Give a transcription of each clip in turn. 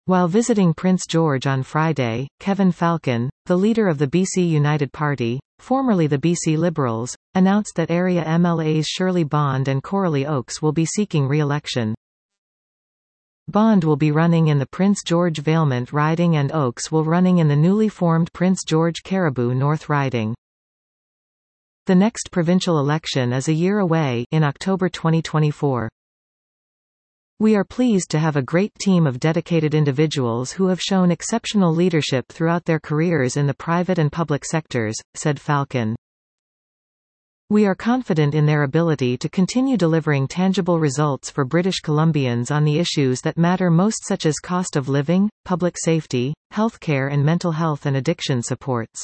While visiting Prince George on Friday, Kevin Falcon, the leader of the BC United Party, formerly the BC Liberals, announced that area MLAs Shirley Bond and Coralie Oakes will be seeking re-election. Bond will be running in the Prince George Valemount riding and Oakes will running in the newly formed Prince George Cariboo North riding. The next provincial election is a year away, in October 2024. We are pleased to have a great team of dedicated individuals who have shown exceptional leadership throughout their careers in the private and public sectors, said Falcon. We are confident in their ability to continue delivering tangible results for British Columbians on the issues that matter most, such as cost of living, public safety, healthcare and mental health and addiction supports.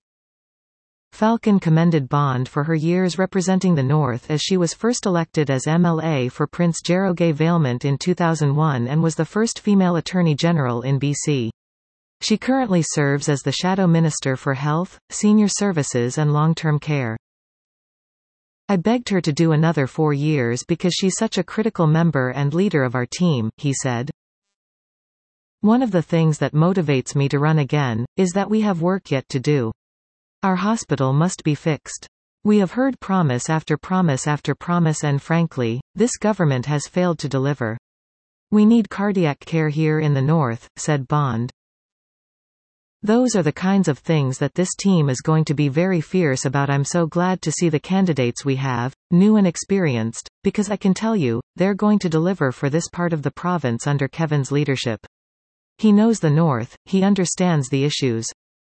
Falcon commended Bond for her years representing the North, as she was first elected as MLA for Prince Jerogay Valemount in 2001 and was the first female Attorney General in BC. She currently serves as the Shadow Minister for Health, Senior Services and Long-Term Care. I begged her to do another 4 years because she's such a critical member and leader of our team, he said. One of the things that motivates me to run again, is that we have work yet to do. Our hospital must be fixed. We have heard promise after promise after promise and frankly, this government has failed to deliver. We need cardiac care here in the North, said Bond. Those are the kinds of things that this team is going to be very fierce about. I'm so glad to see the candidates we have, new and experienced, because I can tell you, they're going to deliver for this part of the province under Kevin's leadership. He knows the North, he understands the issues.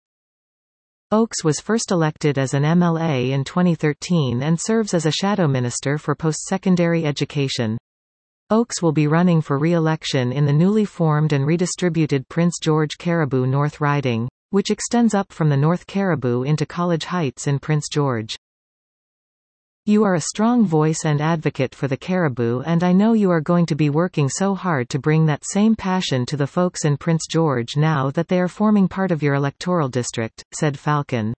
Oakes was first elected as an MLA in 2013 and serves as a shadow minister for post-secondary education. Oakes will be running for re-election in the newly formed and redistributed Prince George Cariboo North riding, which extends up from the North Cariboo into College Heights in Prince George. You are a strong voice and advocate for the Cariboo, and I know you are going to be working so hard to bring that same passion to the folks in Prince George now that they are forming part of your electoral district, said Falcon.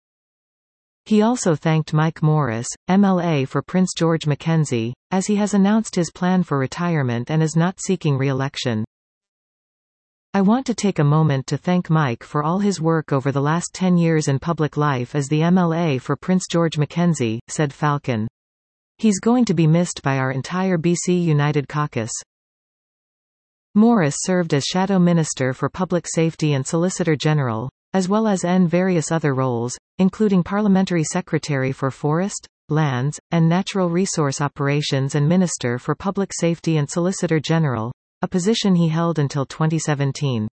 He also thanked Mike Morris, MLA for Prince George Mackenzie, as he has announced his plan for retirement and is not seeking re-election. I want to take a moment to thank Mike for all his work over the last 10 years in public life as the MLA for Prince George Mackenzie, said Falcon. He's going to be missed by our entire BC United caucus. Morris served as Shadow Minister for Public Safety and Solicitor General, as well as in various other roles, including Parliamentary Secretary for Forest, Lands, and Natural Resource Operations and Minister for Public Safety and Solicitor General, a position he held until 2017.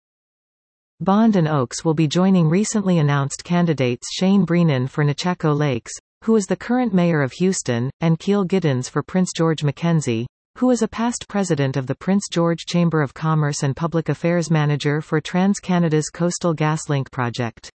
Bond and Oakes will be joining recently announced candidates Shane Breenan for Nechako Lakes, who is the current mayor of Houston, and Keel Giddens for Prince George Mackenzie, who is a past president of the Prince George Chamber of Commerce and Public Affairs manager for TransCanada's Coastal GasLink project.